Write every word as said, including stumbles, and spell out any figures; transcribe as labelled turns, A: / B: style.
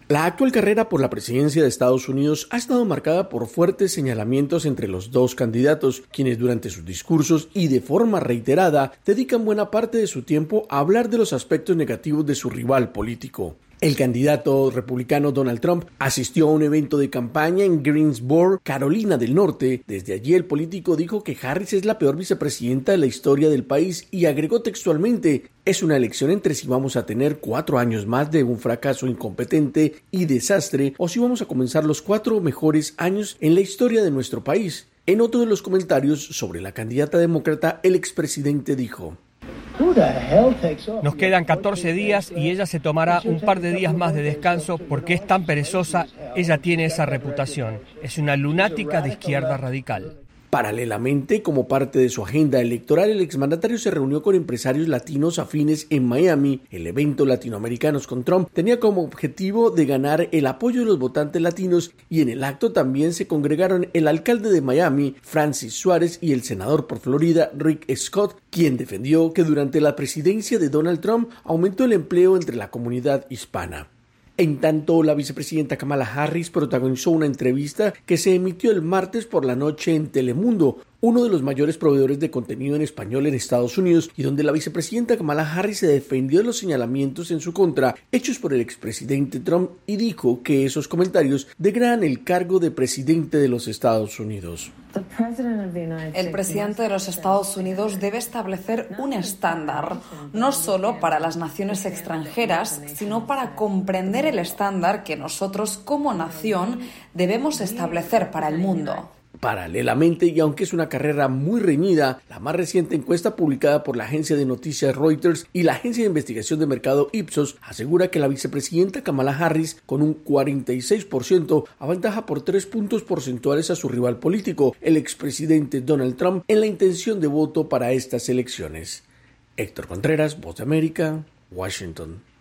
A: La actual carrera por la presidencia de Estados Unidos ha estado marcada por fuertes señalamientos entre los dos candidatos, quienes durante sus discursos y de forma reiterada dedican buena parte de su tiempo a hablar de los aspectos negativos de su rival político. El candidato republicano Donald Trump asistió a un evento de campaña en Greensboro, Carolina del Norte. Desde allí el político dijo que Harris es la peor vicepresidenta de la historia del país y agregó textualmente: es una elección entre si vamos a tener cuatro años más de un fracaso incompetente y desastre o si vamos a comenzar los cuatro mejores años en la historia de nuestro país. En otro de los comentarios sobre la candidata demócrata, el expresidente dijo:
B: nos quedan catorce días y ella se tomará un par de días más de descanso porque es tan perezosa, ella tiene esa reputación. Es una lunática de izquierda radical.
A: Paralelamente, como parte de su agenda electoral, el exmandatario se reunió con empresarios latinos afines en Miami. El evento Latinoamericanos con Trump tenía como objetivo de ganar el apoyo de los votantes latinos y en el acto también se congregaron el alcalde de Miami, Francis Suárez, y el senador por Florida, Rick Scott, quien defendió que durante la presidencia de Donald Trump aumentó el empleo entre la comunidad hispana. En tanto, la vicepresidenta Kamala Harris protagonizó una entrevista que se emitió el martes por la noche en Telemundo, uno de los mayores proveedores de contenido en español en Estados Unidos, y donde la vicepresidenta Kamala Harris se defendió de los señalamientos en su contra hechos por el expresidente Trump y dijo que esos comentarios degradan el cargo de presidente de los Estados Unidos.
C: El presidente de los Estados Unidos debe establecer un estándar, no solo para las naciones extranjeras, sino para comprender el estándar que nosotros como nación debemos establecer para el mundo.
A: Paralelamente, y aunque es una carrera muy reñida, la más reciente encuesta publicada por la agencia de noticias Reuters y la agencia de investigación de mercado Ipsos asegura que la vicepresidenta Kamala Harris, con un cuarenta y seis por ciento, aventaja por tres puntos porcentuales a su rival político, el expresidente Donald Trump, en la intención de voto para estas elecciones. Héctor Contreras, Voz de América, Washington.